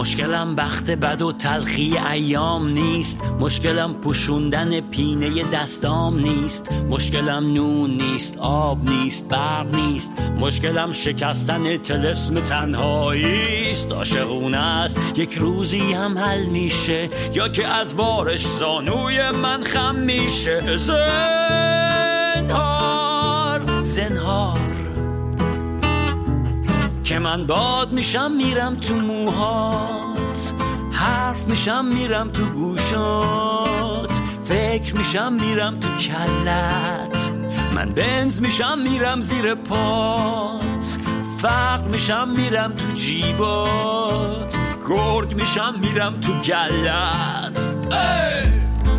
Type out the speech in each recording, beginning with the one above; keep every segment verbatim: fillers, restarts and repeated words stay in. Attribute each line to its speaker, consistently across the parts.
Speaker 1: مشکلم بخت بد و تلخی ایام نیست، مشکلم پوشوندن پینه دستام نیست، مشکلم نون نیست، آب نیست، برق نیست، مشکلم شکستن طلسم تنهایی است. عاشقونه است یک روزی هم حل میشه، یا که از بارش زانوی من خم میشه. زنهار زنهار که من باد میشم میرم تو موهات، حرف میشم میرم تو گوشات، فکر میشم میرم تو کلت، من بنز میشم میرم زیر پات، فقر میشم میرم تو جیبات، گرگ میشم میرم تو گلت. ای!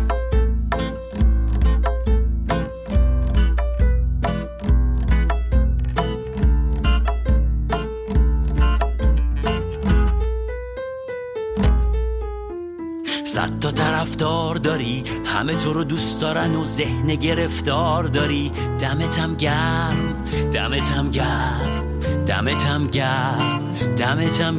Speaker 1: صد تا طرفدار داری، همه تو رو دوست دارن و ذهن گرفتار داری. دمتم گرم، دمتم گرم، دمتم گرم، دمتم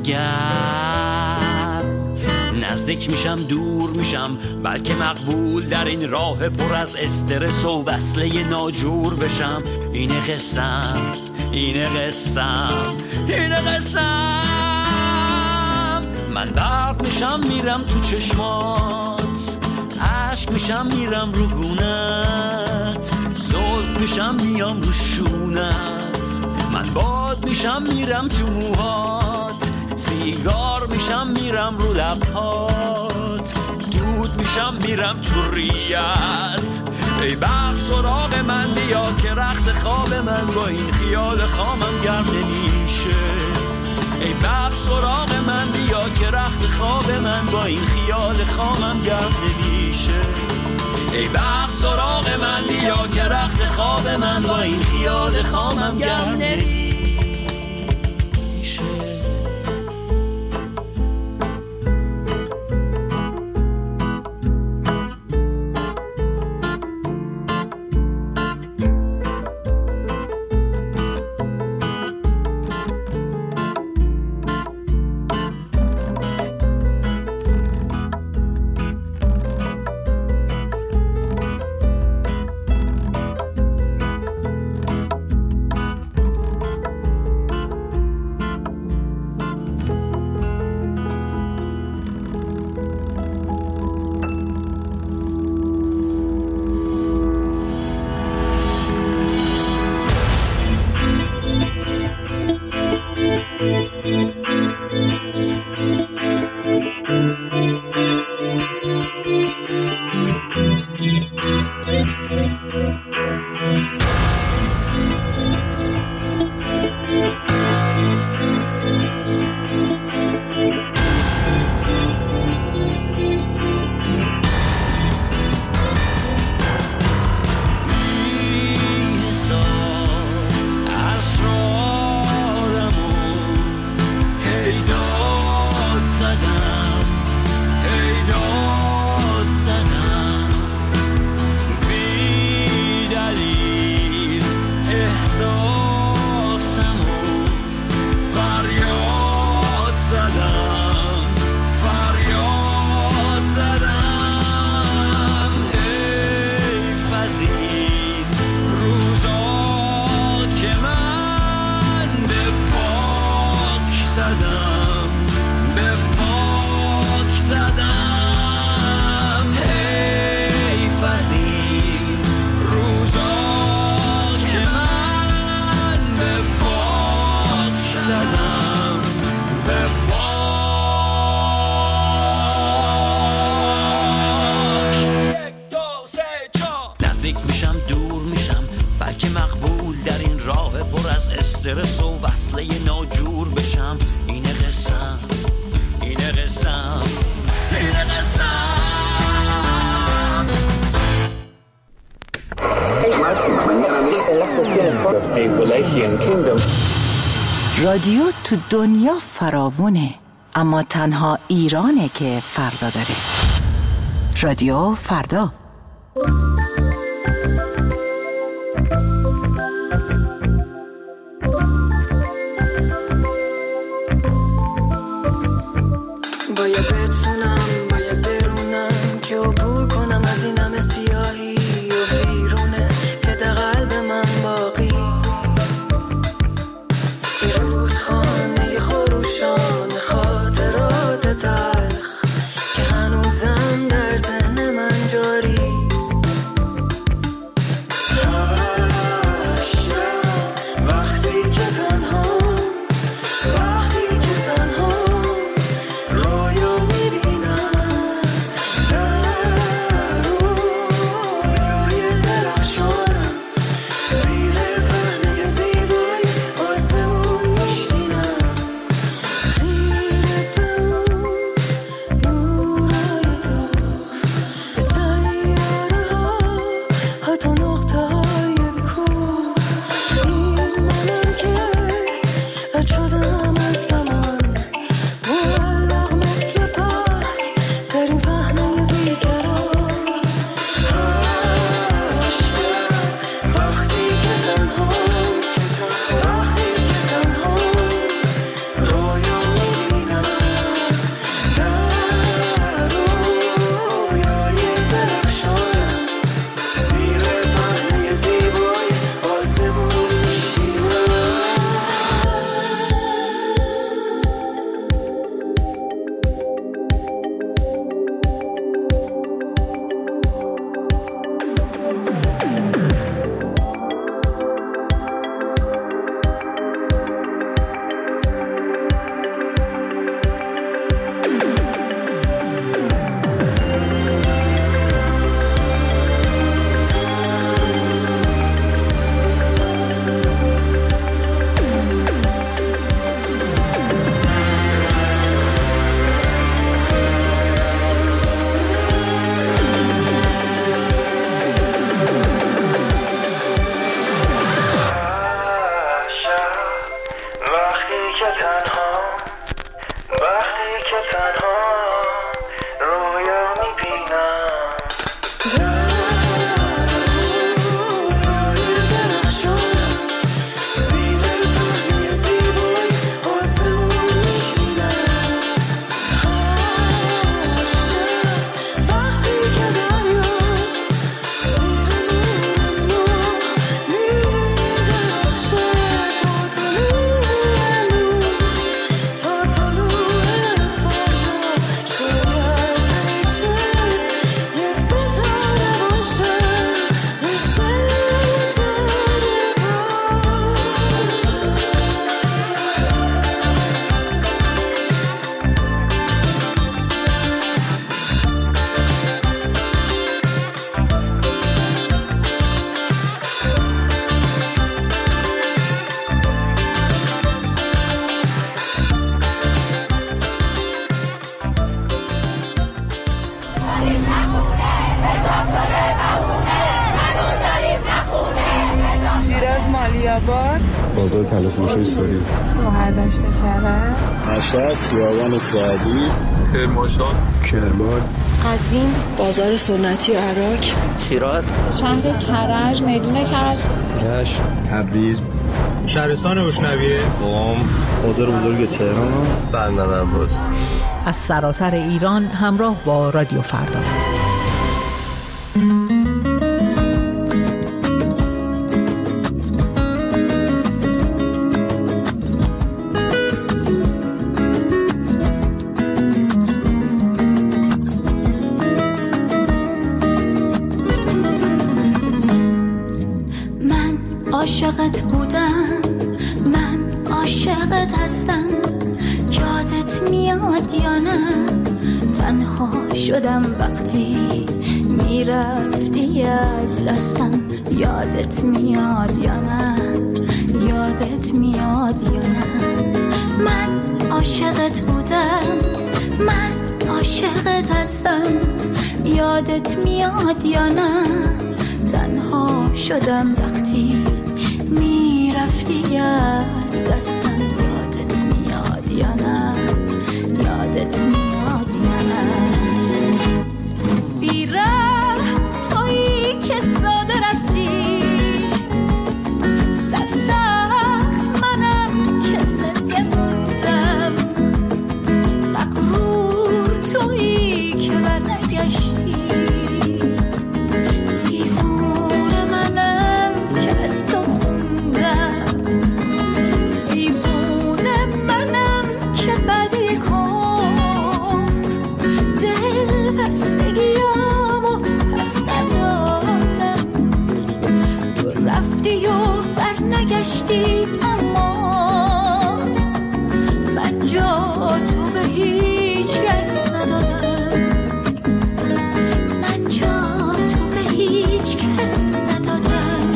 Speaker 1: گرم. نزدیک میشم دور میشم، بلکه مقبول در این راه پر از استرس و وصله ناجور بشم. اینه قسم، اینه قسم، اینه قسم. من برق میشم میرم تو چشمات، عشق میشم میرم رو گونت، زلف میشم میام رو شونت، من باد میشم میرم تو موهات، سیگار میشم میرم رو لبهات، دود میشم میرم تو ریت. ای برق سراغ من بیا که رخت خواب من با این خیال خامم گرم نمیشه. ای برق سراغ من بیا که رخت خواب من با این خیال خامم گرم نمیشه. ای برق سراغ من بیا که رخت خواب من با این خیال خامم گرم نمیشه. استرس و وصله ناجور بشم. اینه قسم، اینه قسم، اینه قسم.
Speaker 2: رادیو تو دنیا فراوونه، اما تنها ایرانه که فردا داره. رادیو فردا.
Speaker 3: که تنها وقتی که تنها رویا میبینم
Speaker 4: بازار تلفروشی سوری
Speaker 5: مهردشت کرد
Speaker 4: مشهد خیابان سعدی کرمانشاه کرمان
Speaker 5: قزوین بازار سنتی عراق
Speaker 1: شیراز
Speaker 5: شهر کرج میدون کرج
Speaker 4: رشت تبریز
Speaker 6: شهرستان بوشنویه
Speaker 4: قم بازار بزرگ تهران بندر عباس.
Speaker 2: از سراسر ایران همراه با رادیو فردا.
Speaker 7: عاشقت بودم، من عاشقت هستم، یادت میاد یا نه؟ تنها شدم وقتی میرفتی از دستم، یادت میاد یا نه؟ یادت میاد یا نه؟ من عاشقت بودم، من عاشقت هستم، یادت میاد یا نه؟ تنها شدم وقتی میرفتی از دستم، یادت میاد یا نه؟ یادت میاد یا نه؟ بیره تویی که ساده رفتی، سرسخت منم که زنده موندم، مغرور تویی که برنگشتی، گشتی اما من جا تو به هیچ کس ندادم، من جا تو به هیچ کس ندادم.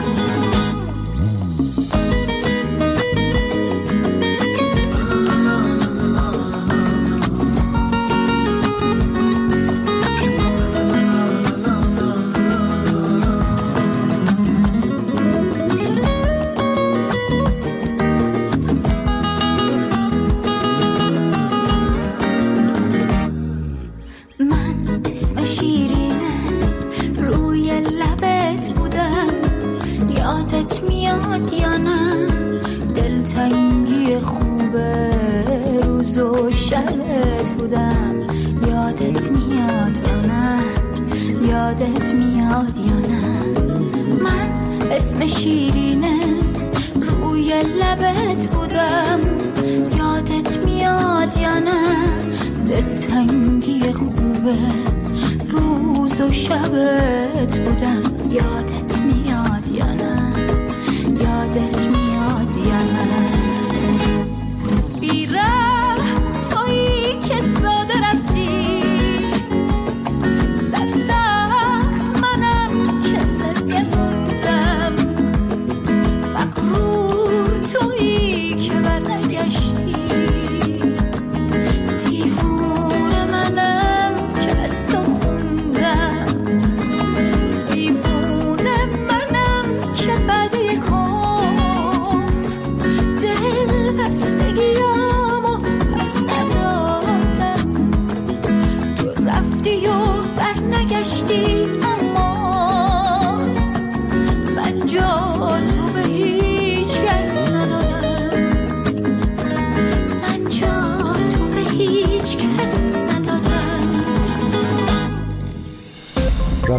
Speaker 7: یادت میاد یا نه؟ من اسم شیرینه روی لبت بودم، یادت میاد یا نه؟ دلتنگی خوبه روز و شبت بودم، یادت میاد یا نه؟ یادت میاد یا نه؟ بیره تویی که ساده رفتی، دیوونه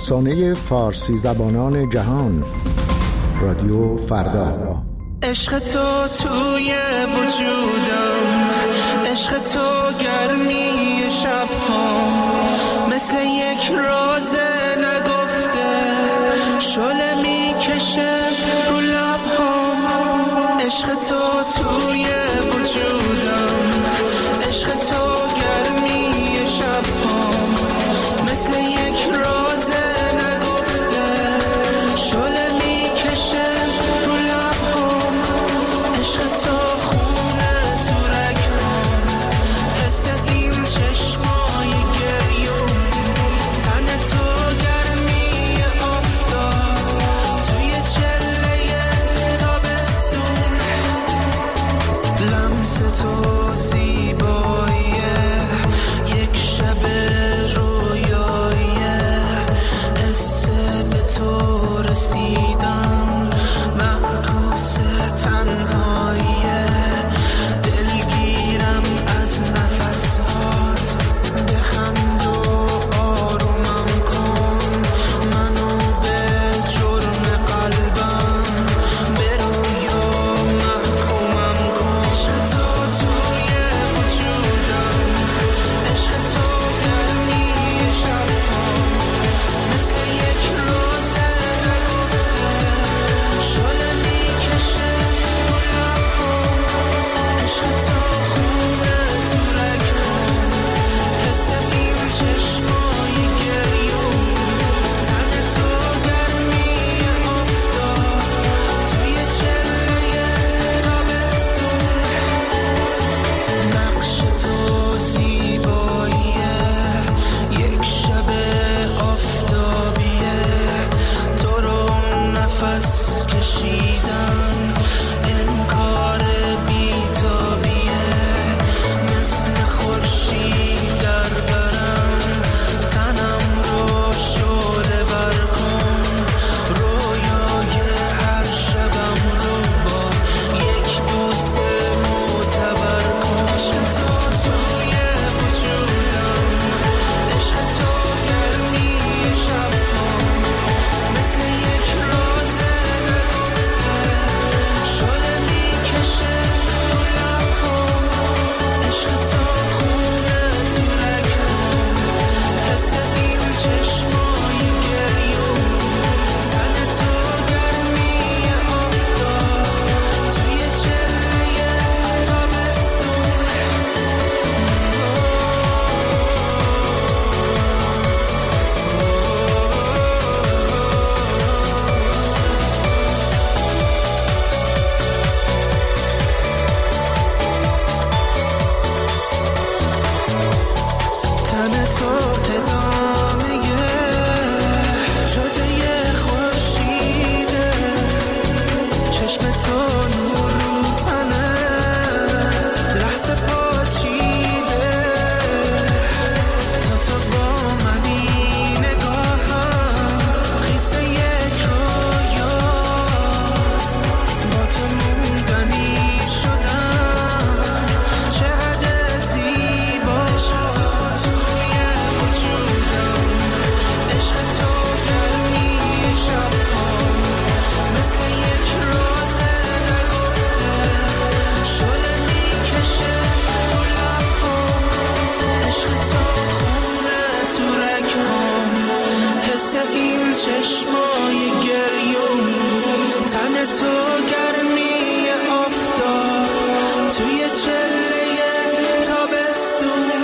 Speaker 8: رسانه فارسی زبانان جهان، رادیو فردا.
Speaker 3: عشق تو توی وجودم، عشق تو گرمی شب‌ها، مثل یک راز نگفته شعله میکشه رو لب‌هام. عشق تو توی وجودم، عشق تو گرمی شب‌ها، مثل یک راز نگفته شعله میکشه رو لب‌هام. عشق تو خونه تو رگ‌هام، حس این چشمای گریون، تن تو گرمی آفتاب توی چله تابستون. لمس تو زیباییه، یک شب رویاییه، حس به تو رسیدم، معکوس تنهاییه. دلگیرم از نفسات، بخند و آرومم کن، منو به جرم قلبم به رویا محکومم کن. عشق تو توی وجودم، عشق تو گرمی شب‌ها، مثل یک روز نگفته شعله میکشه رو لب‌هام. عشق تو خونه تو رگ‌هام، حس این چشمای گریون، تن تو گرمی آفتاب توی چله تابستون. نقش تو زیباییه، یک شب آفتابیه، تو رو نفس کشیدن، انکار بی‌تابیه، مثل خورشید در برم، تنم رو شعله ور کن، رویای هر شبم رو با یک بوسه معتبر کن. عشق تو توی وجودم، عشق تو گرمی شب‌ها، مثل یک راز نگفته شعله میکشه رو لب‌هام. عشق تو خونه تو رگ‌هام، حس این چشمای گریون، تن تو گرمی آفتاب توی چله تابستون. تن تو ادامه جاده خورشیده، چشم تو نور رو تنه، لحظه پاچیده، تا تو با منی نگاهم، قصه یک رویاست، با تو موندنی شدم، چقدر زیبا. عشق تو توی وجودم، عشق تو گرمی شب‌ها، مثل یک راز نگفته شعله میکشه رو لب‌هام. عشق تو خونه تو رگ‌هام، حس این چشمای گریون، تن تو گرمی آفتاب توی چله تابستون.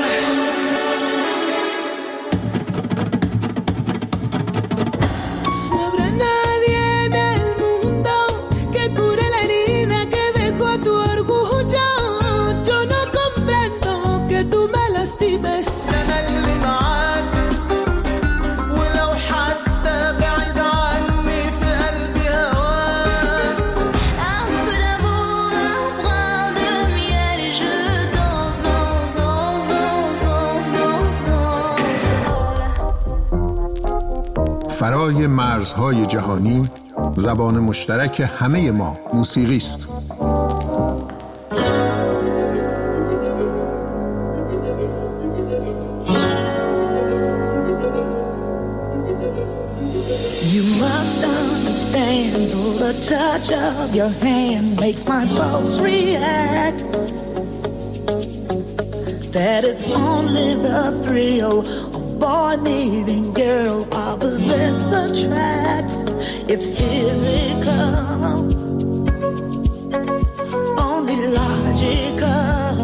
Speaker 7: No habrá nadie en el mundo que cure la herida que dejó tu orgullo. Yo no comprendo que tú me lastimes.
Speaker 3: أنا اللي معاك، ولو حتى بعيد عني في قلبي هواك.
Speaker 7: Un peu d'amour, un brin de miel et je danse, danse, danse, danse, danse, danse, danse.
Speaker 8: فرای مرزهای جهانی، زبان مشترک همه ما موسیقی است.
Speaker 7: understand, though the touch of your hand makes my pulse react, that it's only the thrill of boy meeting girl, opposites attract. It's physical, only logical.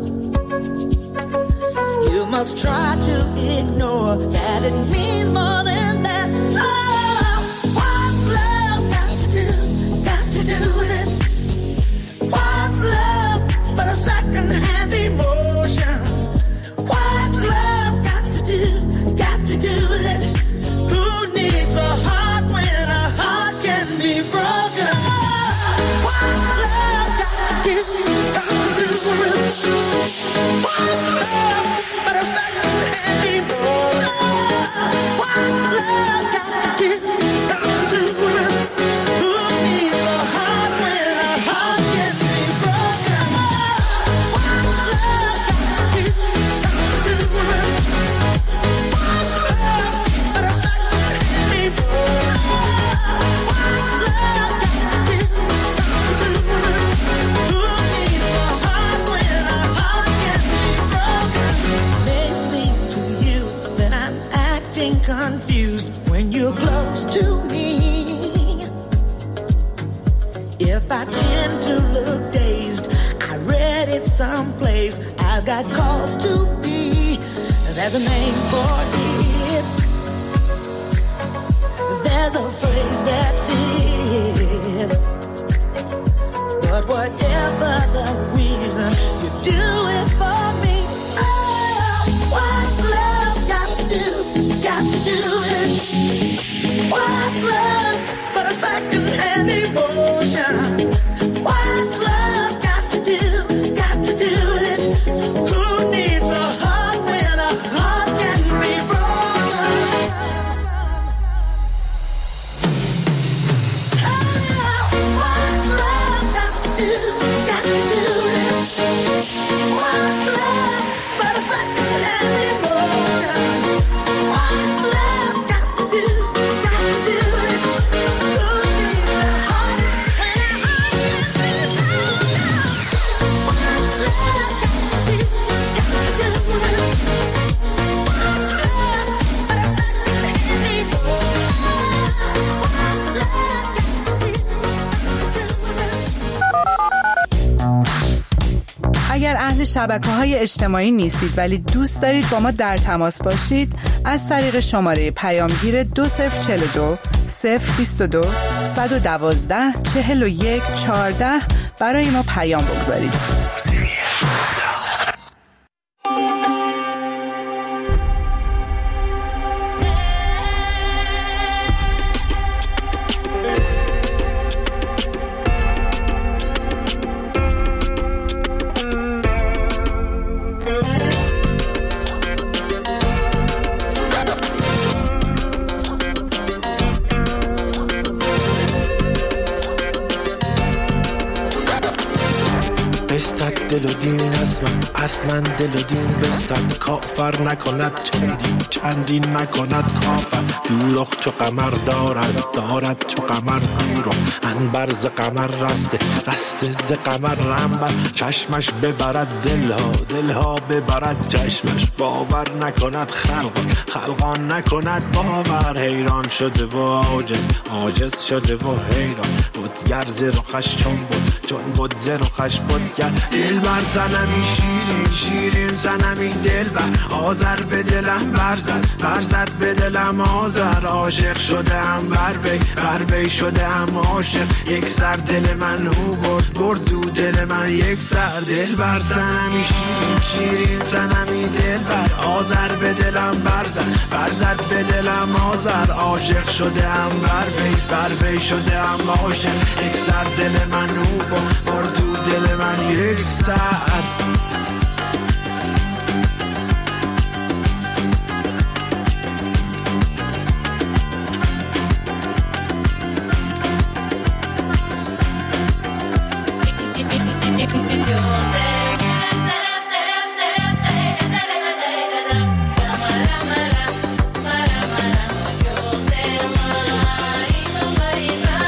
Speaker 7: You must try to ignore that it means more than that. Oh, what's love got to do, got to do with it? What's love but a second-hand emotion? What's love got to do, got to do with it? Who needs a heart when a heart can be broken? What's love got to do, got to do with it? What's love but a second-hand emotion? What's love got to do, got to do with it? Who needs a heart when a heart can be broken? What's love got to do, got to do with it? What's love but a second-hand emotion? What's love got to do, got to do with it? Who needs a heart when a heart can be broken? May seem to you that I'm acting confused when you're close to me. If I tend to look dazed, I read it someplace. I've got cause to be. There's a name for it. There's a phrase that fits. But whatever the reason, you do it for me. Oh, what's love got to do, got to do it? What's love but a second-hand emotion? What's love got to do, got to do it? Who needs a heart when a heart can be broken? Oh, what's love got to do, got to do it? What's love but a second-hand emotion? What's love got to do, got to do it? Who needs a heart when a heart can be broken? What's love got to do, got to do it? What's love but a second-hand emotion? What's love got to do, got to do it?
Speaker 2: اگر اهل شبکه‌های اجتماعی نیستید ولی دوست دارید با ما در تماس باشید، از طریق شماره پیامگیر دو صفر چهل و دو صفر بیست و دو صد و دوازده چهل و یک چهارده برای ما پیام بگذارید.
Speaker 9: بستد دل و دین از من، از من دل و دین بستد. کافر نکند چندین، چندین نکند کافر. دوروخ چو قمر دارد، دارد چو قمر دوروخ. انبر ز قمر رسته، رسته ز قمر رنبر. چشمش ببرد دلها، دلها ببرد چشمش. باور نکند خلقان، خلقان نکند باور. حیران شده و عاجز، عاجز شده و حیران. بودگر ز رخش چون بود، چون بود ز رخش بودگر. دل بر زنمی شیرین، شیرین زنمی دل بر. آذر به دلم برزد، برزد به دلم آذر. عاشق شدم بر بی، بر بی شدم عاشق. یک سر دل من او برد، برد دو دل من یک سر. دل بر زنمی شیرین، شیرین زنمی دل بر. آذر به دلم برزد، برزد به دلم آذر. عاشق شدم بر بی، بر بی شدم عاشق. یک سر دل من او برد، برد دو دل من یک سر.
Speaker 7: Bye.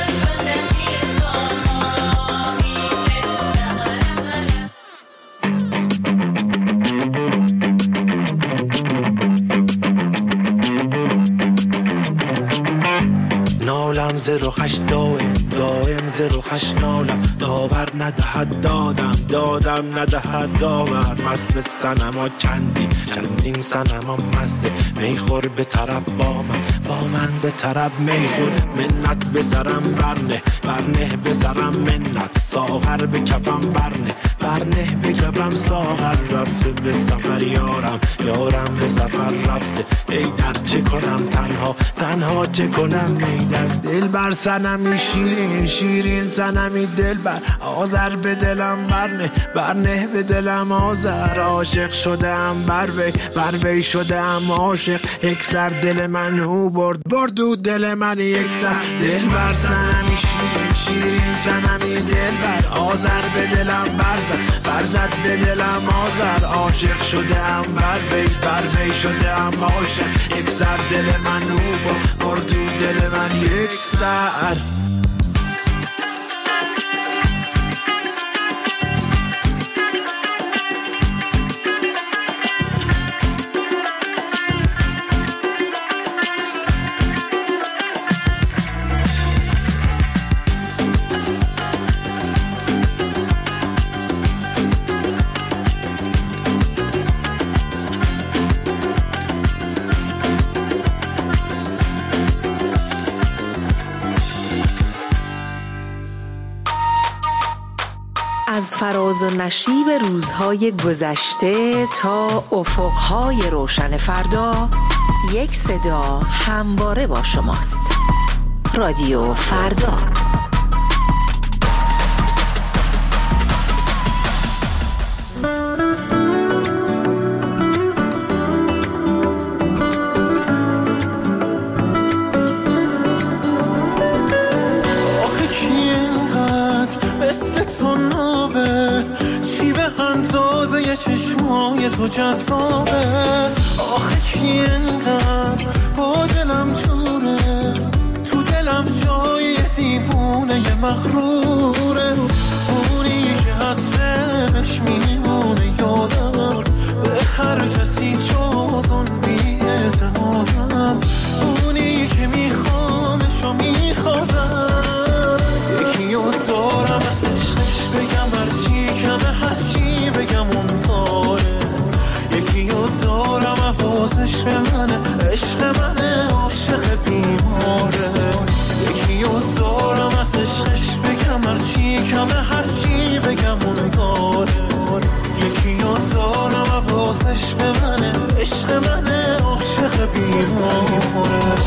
Speaker 9: ز رخش دائم دائم ز رخش نالم داور ندهد دادم دادم ندهد داور مست سنما چندی چندین سنما مزده میخور به طرب با من با من به طرب میخور منت به سرم برنه برنه به سرم منت ساغر به کفم برنه برنه به کفم ساغر رفته به سفر یارم یارم به سفر رفته ای در چه کنم تنها تنها چه کنم ای در دل بر سنمی شیرین شیرین سنمی دل بر آذر به دلم برنه برنه به دلم آذر عاشق شدم بر وی بر وی شدم عاشق یک سر دل من او برد برد و دل من یک سر دل بر سنمی شیرین شیرین سنمی دل بر آذر به دلم برزد برزد به دلم آذر عاشق شدم بر وی بر وی شدم عاشق یک سر دل من او برد و دل من یک سر
Speaker 10: از فراز و نشیب روزهای گذشته تا افقهای روشن فردا یک صدا همواره با شماست. رادیو فردا.
Speaker 3: چشمای تو جذابه آخه کی انقدر با دلم جوره تو دلم جای دیوونه مغروره اونی که عطرش میمونه یادم به هر کسی جز اون بی‌اعتمادم اونی که میخوامش و میخوادم یکی رو دارم ازش بگم هرچی کمه هرچی بگم اون داره یکی رو دارم حواسش به منه عشق منه عاشق بیماره یکی رو دارم ازش بگم هرچی کمه هرچی بگم اون داره یکی رو دارم حواسش به منه عشق منه عاشق بیماره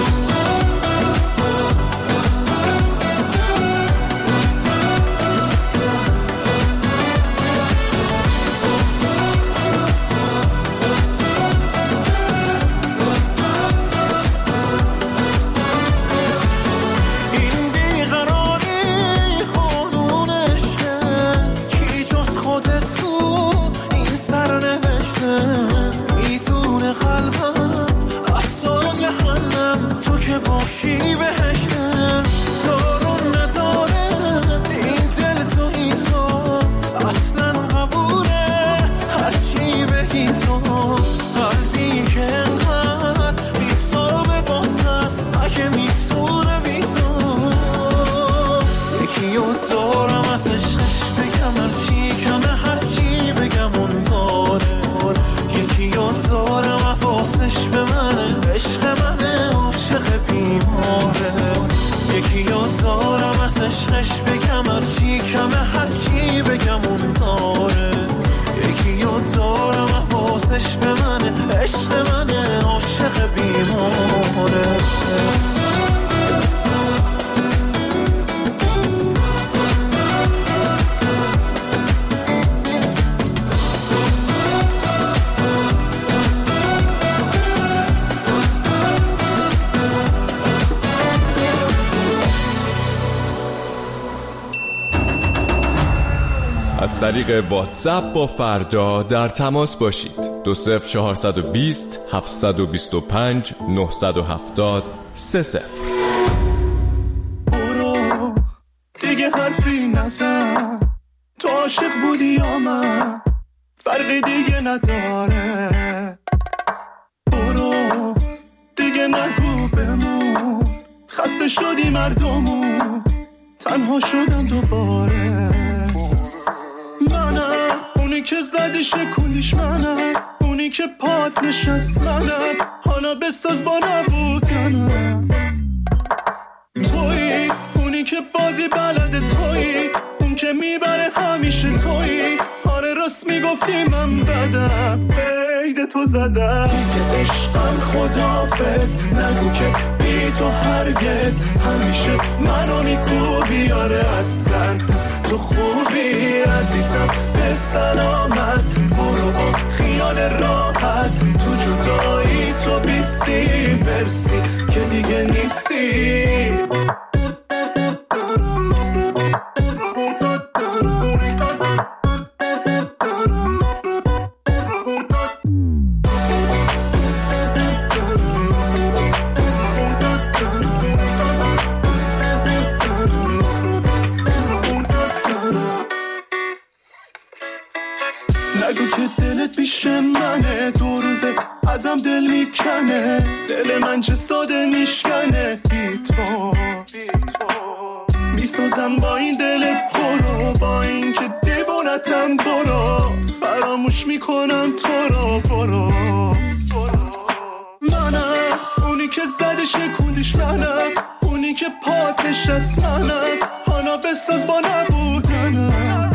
Speaker 11: از طریق واتساپ با فردا در تماس باشید. دو صفر چهارصد و بیست هفتصد و بیست و پنج نهصد و هفتاد سه صفر.
Speaker 3: برو دیگه حرفی نزن، تو عاشق بودی یا من، فرقی دیگه نداره. برو دیگه نگو بمون، خسته شدی مردمون، تنها شدم دوباره. منم اونی که زدی شکوندیش، منم اونی که پات نشست، منم حالا بساز با نبودنم. تویی اونی که بازی بلده، تویی اون که میبره همیشه، تویی آره راست میگفتی من بدم، عید تو زدم. دیگه عشقم خداحافظ، نگو که بی تو هرگز، همیشه منو میکوبی آره اصلا تو خوبی عزیزم، به سلامت برو با خیال راحت، تو جدایی تو بیستی برسی که دیگه نیستی. نگو که دلت پیش منه، دو روزه ازم دل میکنه، دل من چه ساده میشکنه بی تو. میسازم با این دل پرو، با این که دیوانتم برو، فراموش میکنم تو رو برو. منم اونی که زدی شکوندیش، منم اونی که پات نشست، منم حالا بساز با نبودنم.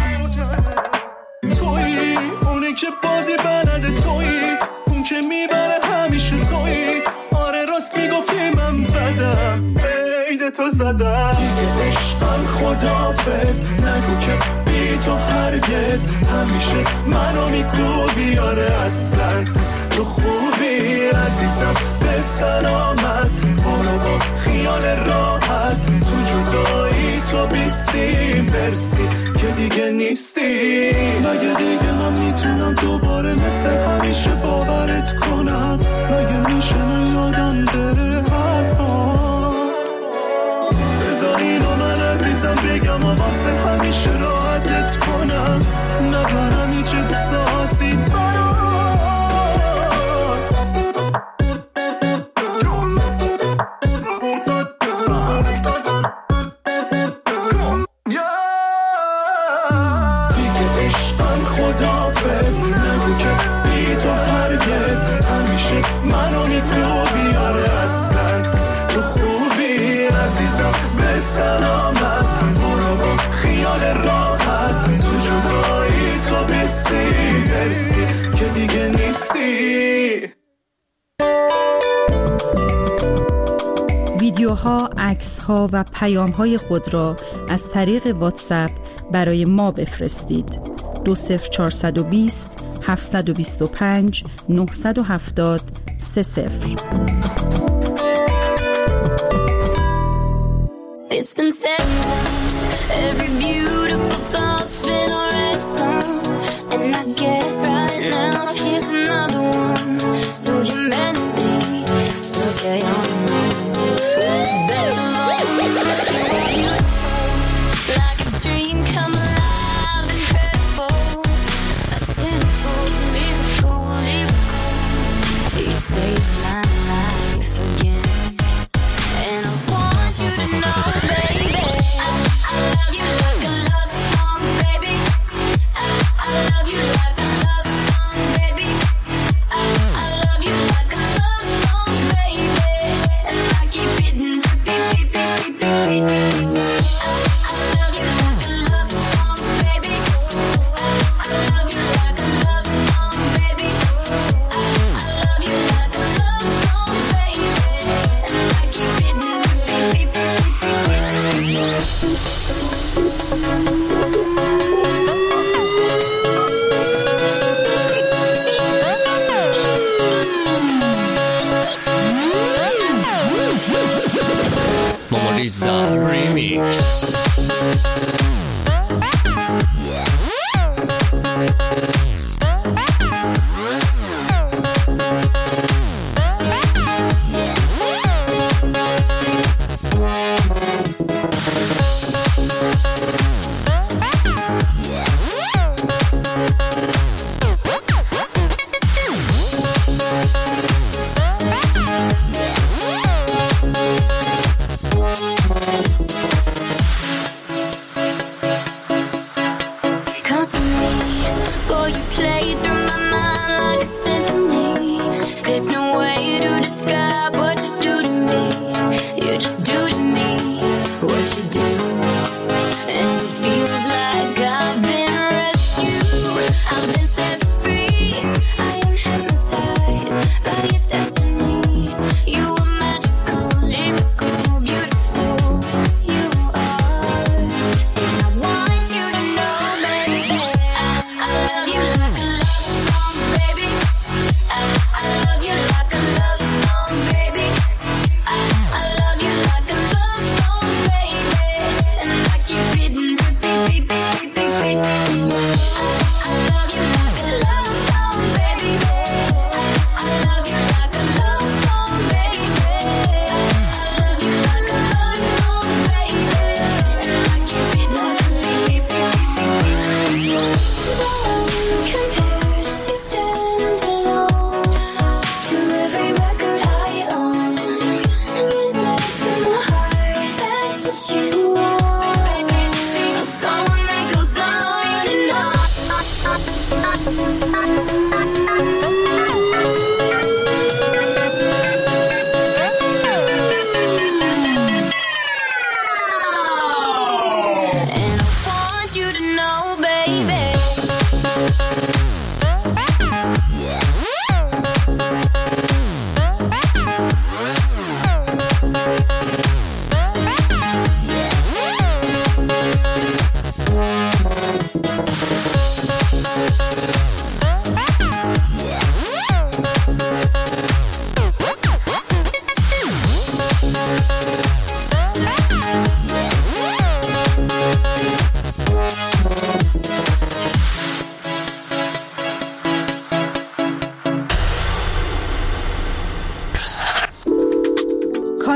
Speaker 3: تویی اونی که بازی بلده، تویی اون که میبره همیشه، تویی آره راست میگفتی من بدم، عید تو زدم. دیگه عشقم خداحافظ، نگو که بی تو هرگز، همیشه منو میکوبی آره اصلا تو خوبی عزیزم، به سلامت برو با خیال راحت، تو جدایی تو بیستی برسی که دیگه نیستی. مگه دیگه من میتونم دوباره مثل همیشه باورت کنم؟ مگه میشه من یادم بره حرفات؟ بذار اینو من عزیزم بگم و واسه همیشه راحتت کنم، نبرم هیچ احساسی منو میکوبی آره اصلا تو خوبی عزیزم، به سلامت برو با خیال راحت، تو جدایی تو بیستی برسی که دیگه نیستی.
Speaker 2: ویدیوها، عکس‌ها و پیام‌های خود را از طریق واتساپ برای ما بفرستید. دو صفر چهارصد و بیست هفتصد و بیست و پنج نهصد و هفتاد سه صفر.
Speaker 12: It's been said every beautiful thought's been already sung, and I guess right now here's another one. So humanity, look at your moon with the best of all. Like a dream come alive, incredible, a sinful miracle, miracle. You saved my life again, and I want you to know, baby, I, I love you like a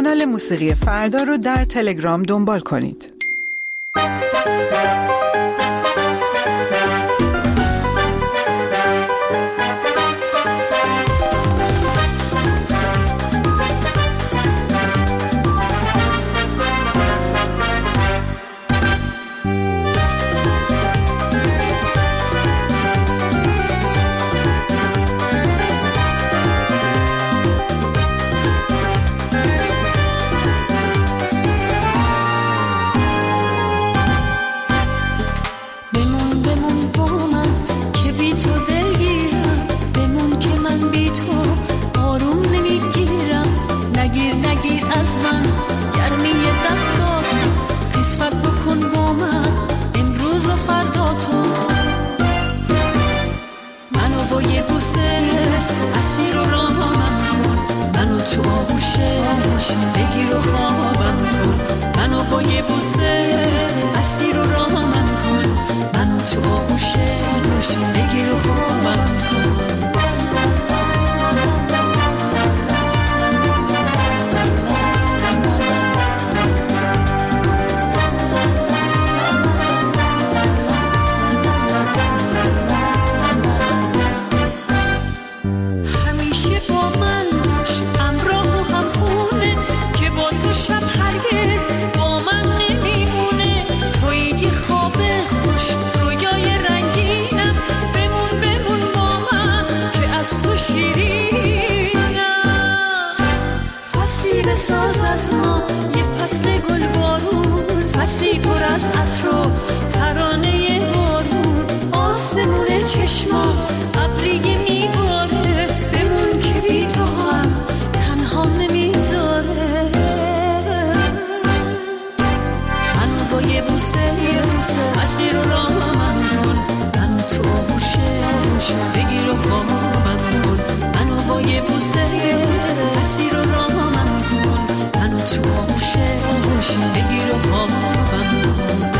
Speaker 2: کانال موسیقی فردا رو در تلگرام دنبال کنید.
Speaker 7: بگیر و خوابم کن، منو با یه بوسه اسیر و رامم کن، منو تو آغوشت بگیر و خوابم کن.
Speaker 12: بساز از ما یه فصل گل بارون، فصلی پر از عطر و ترانه بارون، آسمون چشما ابری میباره، بمون که بی تو هم تنها نمیذاره. منو با یه بوسه یه بوسه اسیر و رامم کن، منو تو آغوشت بگیر و خوابم کن، منو با یه بوسه یه بوسه اسیر و رامم منو تو آغوشت بگیر و خوابم کن.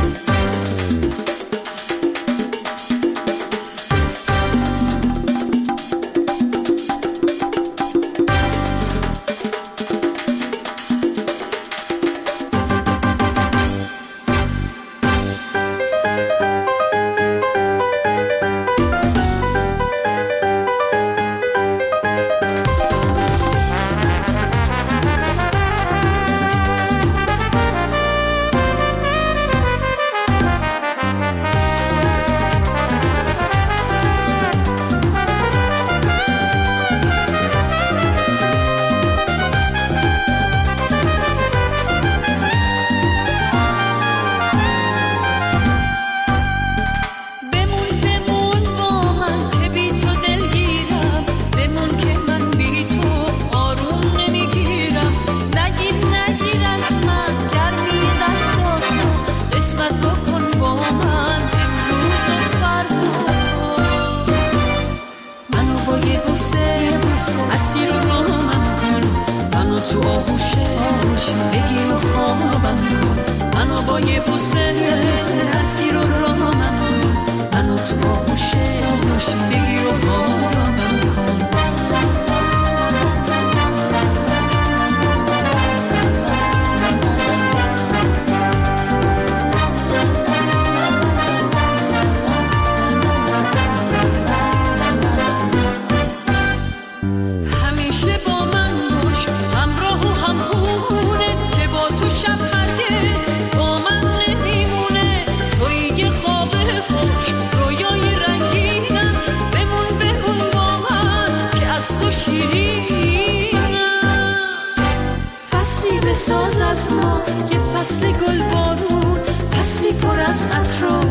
Speaker 12: بساز از ما یه فصل گل بارون، فصلی پر از عطر و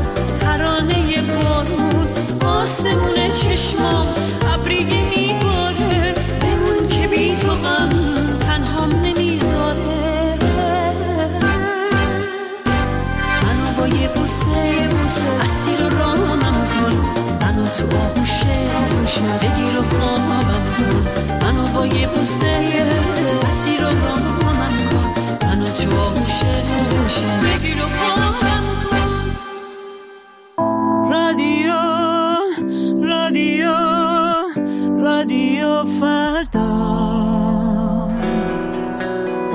Speaker 12: ترانه بارون، آسمون چشمام ابری میباره، بمون که بی تو غم تنهام نمیذاره. منو با یه بوسه یه بوسه اسیر و رامم کن، منو تو آغوشت بگیر و خوابم کن، منو با یه بوسه یه بوسه اسیر و رامم کن، منو تو آغوشت بگیر و خوابم کن. رادیو رادیو رادیو فردا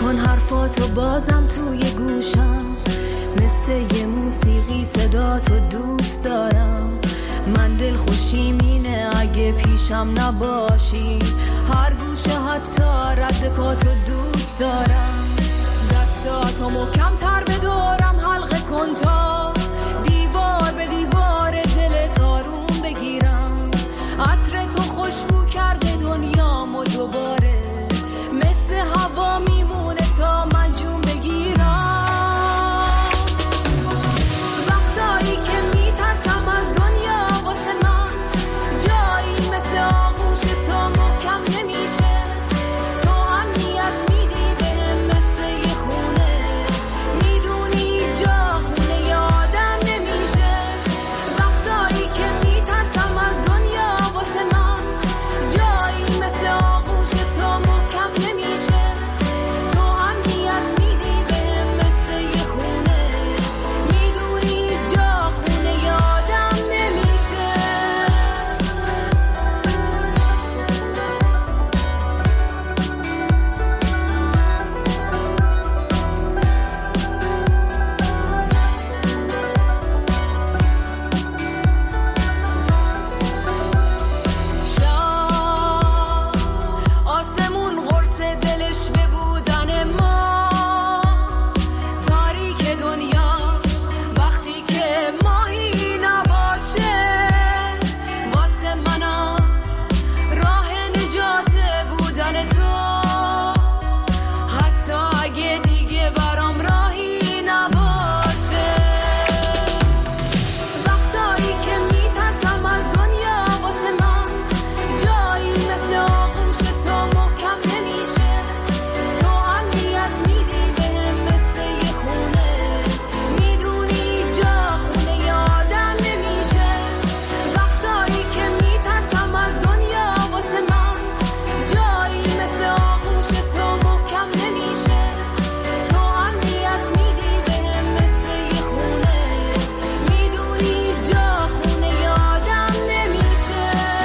Speaker 7: کن حرفاتو بازم توی گوشم، مثل یه موسیقی صداتو دوست دارم. من دل خوشیم اینه اگه پیشم نباشی، هر گوشه حتی رد پاتو دوست دارم. دستاتو محکم تر به دورم حلقه کن تا دیوار به دیوار دل تارون بگیرم. عطر تو خوشبو کرده دنیامو دوباره، مثل هوا میمونه تا من جون بگیرم. وقتایی که میترسم از دنیا واسه من جایی مثل آغوش تو محکم نمیشه. تو امنیت میدی بهم مثل یه خونه، میدونی جا خونه یادم نمیشه. وقتایی که میترسم از دنیا واسه من جایی مثل آغوش تو محکم نمیشه. تو امنیت میدی بهم مثل یه خونه، میدونی جا خونه یادم نمیشه. شب آسمون قرص دلش به بودن ما، تاریک دنیاش وقتی که ماهی نباشه. واسه منم راه نجات بودن تو، حتی اگه دیگه برام راهی نباشه. وقتایی که میترسم از دنیا واسه من جایی مثل آغوش تو محکم نمیشه. تو امنیت میدی بهم مثل یه خونه، میدونی جا خونه یادم نمیشه. وقتایی که میترسم از دنیا واسه من جایی مثل آغوش تو محکم نمیشه. تو امنیت میدی بهم مثل یه خونه، میدونی جا خونه یادم نمیشه.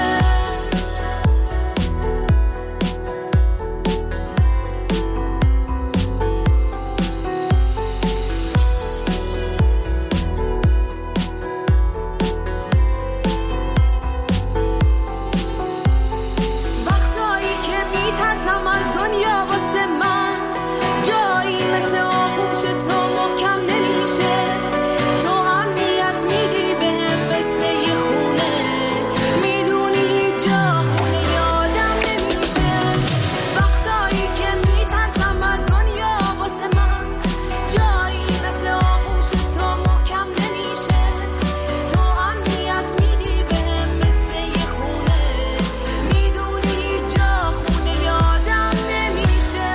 Speaker 7: وقتایی که میترسم از دنیا واسه من جایی مثل آغوش تو محکم نمیشه. تو امنیت میدی بهم مثل یه خونه، میدونی جا خونه یادم نمیشه. وقتایی که میترسم از دنیا واسه من جایی مثل آغوش تو محکم نمیشه. تو امنیت میدی بهم مثل یه خونه، میدونی جا خونه یادم نمیشه.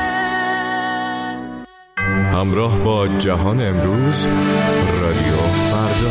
Speaker 11: همراه با جهان امروز، رادیو فردا.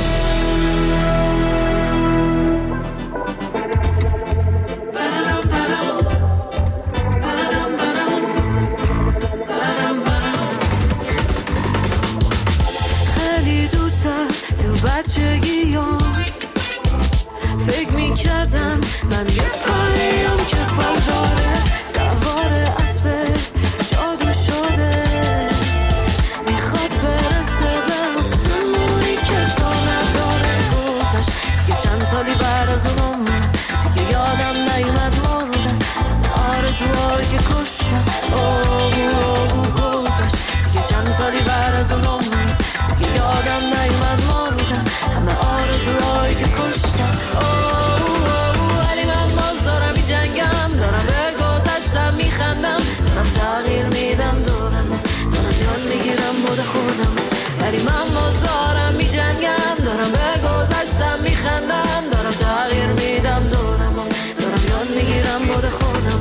Speaker 7: خیلی دوتر تو بچگیام فکر میکردم من یه پریم که برداره، سوار اسب جادو شده، میخواد برسه به آسمونی که تا نداره. گذشت دیگه چند سالی بعد از اونم دیگه یادم نیومد مردم آرزوهایی که کشتم. اوه اوه گذشت دیگه چند سالی بعد از اونم دیگه یادم نیومد مردم همه آرزوهایی که کشتم. اوه ولی من باز دارم می جنگم، دارم به گذشتم میخندم، دارم تغییر میدم دورم، دارم یاد میگیرم بود خودم. ولی من باز دارم می جنگم، دارم به گذشتم میخندم، دارم تغییر میدم دورم، دارم یاد میگیرم بود خودم.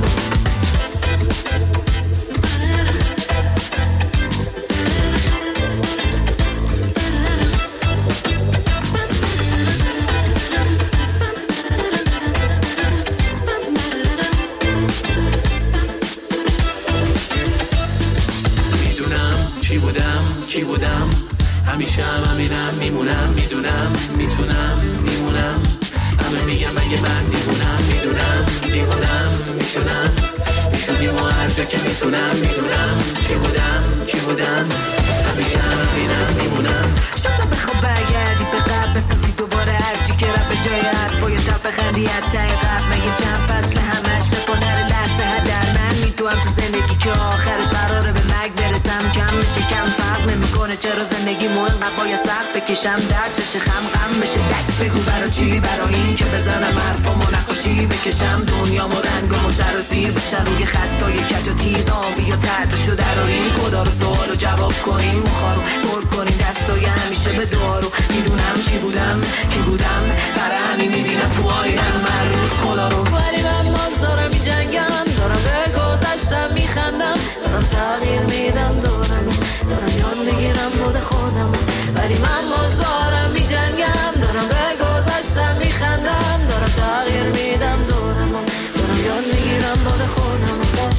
Speaker 1: همیشه هم همینم میمونم، میدونم میتونم میمونم همه میگم اگه من دیوونم میدونم دیوونم میشونم میشونیم و هر جا که میتونم میدونم چی بودم کی بودم همیشه همینم میمونم
Speaker 13: شاید بخواب برگردی به قبل بسازی دوباره هرچی که رب به جای حرفای تب بخندی حتی قبل مگه چند فصل همش به پادر لحظه هدر من میتونم تو زندگی که آخرش قراره به مرگ برسم کم میشه کم فرق نمیکنه چرا زندگی مو انقدر باید سخت بکشم درد بشه خم غم بشه دک بگو برا چی برا این که بزنم حرفامو نقاشی بکشم دنیامو رنگامو سر و زیر بشن روی خطای کج و تیز آبی یا تحتشو دراریم کدا رو سوالو جواب کنیم مخارو پر کنیم دستای همیشه به دارو میدونم چی بودم کی بودم برای همین میبینم تو آینم من روز خدا رو ولی من باز دارم میجنگم دارم به گذشتم میخندم دارم تغییر میدم دارم دارم یاد میگیرم بود خودم ولی من باز دارم میجنگم دارم به گذشتم میخندم دارم تغییر میدم دارم دارم یاد میگیرم بود خودم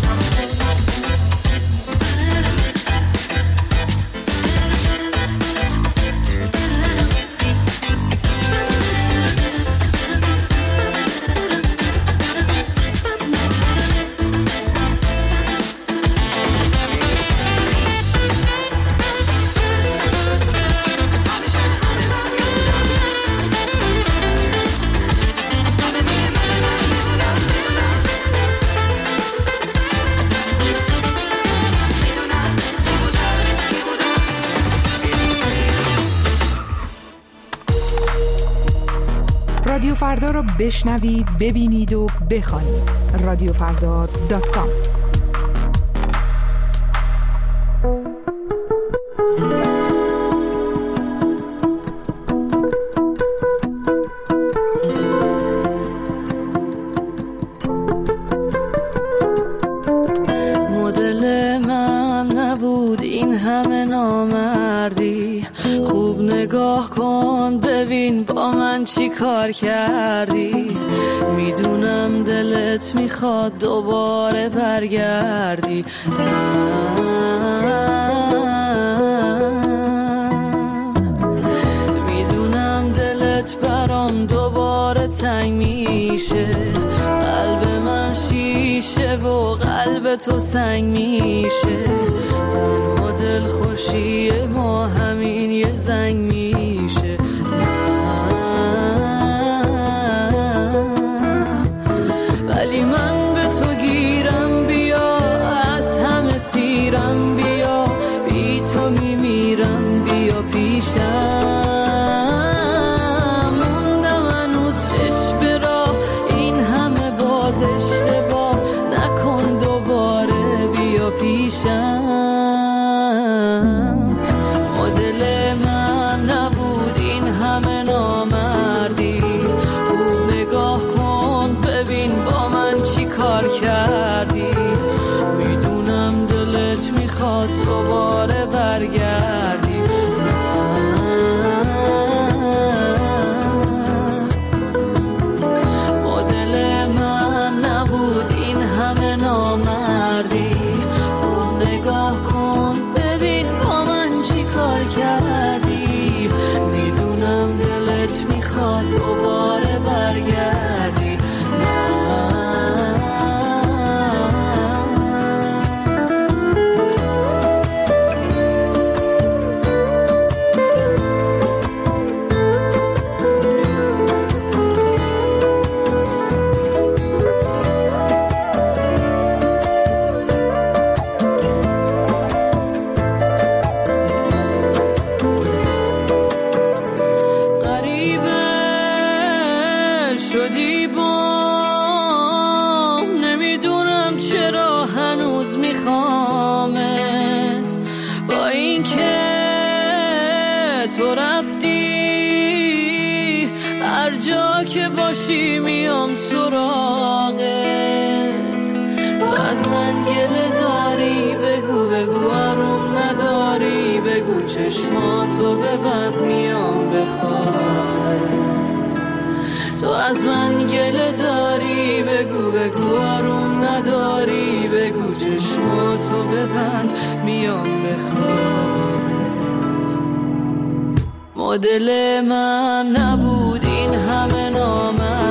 Speaker 2: رادیو فردا رو بشنوید، ببینید و بخوانید. رادیو فردا دات کام.
Speaker 14: مدل من نبود این همه نامردی خوب نگاه کن ببین با من چی کار کردی میدونم دلت میخواد دوباره برگردی میدونم دلت برام دوباره تنگ میشه قلب من شیشه و قلب تو سنگ میشه تنها دل خوشی ما همین یه زنگ میشه ولی من به تو گیرم بیا از همه سیرم بیا بی تو میمیرم بیا پیشم موندم هنوز چشم را این همه باز اشتباه نکن دوباره بیا پیشم مدل من نبود این همه نامردی خوب نگاه کن ببین با من چی کار کردی میدونم دلت میخواد دوباره برگردی مدل من نبود این همه نامردی خوب نگاه کن ببین با من چی کار کردی میدونم دلت میخواد دوباره برگردی شدی با نمیدونم چرا هنوز میخوامت با این که تو رفتی هر جا که باشی میام سراغت تو از من گله داری بگو بگو آروم نداری بگو چشماتو ببند میام بخوابت تو از من گله داری بگو بگو آروم نداری بگو چشماتو ببند میام بخوابت مدل من نبود این همه نامه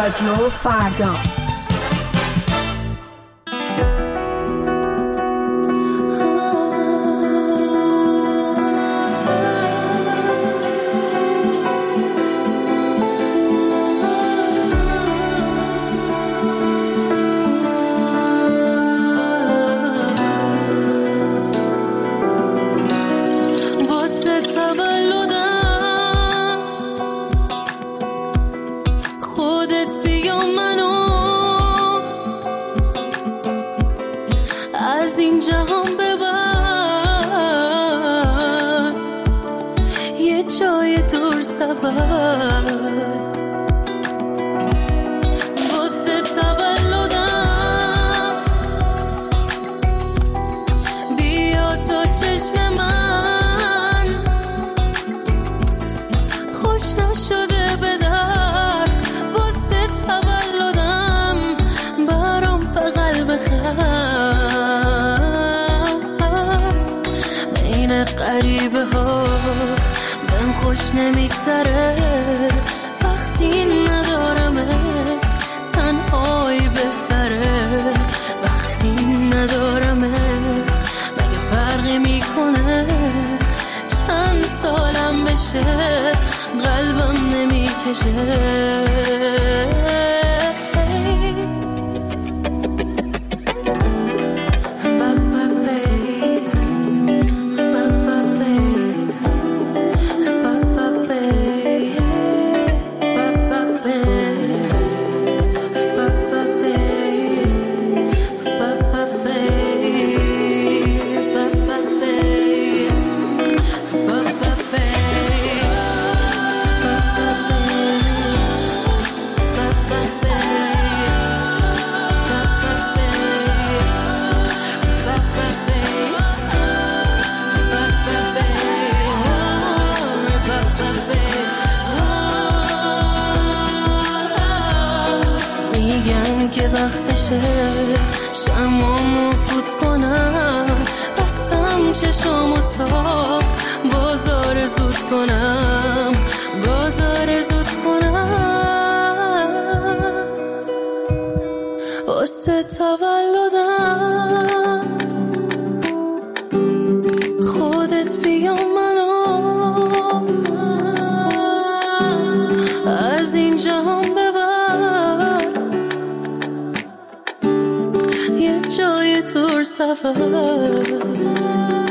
Speaker 10: رادیو فردا.
Speaker 14: غریبه ها بهم خوش نمیگذره وقتی ندارمت، تنهایی بهتره وقتی ندارمت. مگه فرقی میکنه چند سالم بشه قلبم نمیکشه. وقتشه شمامو فوت کنم، بستم چشامو تا بازار زود کنم، بازار زود کنم. واسه تولدم خودت بیا منو از این جهان جای دور سفر.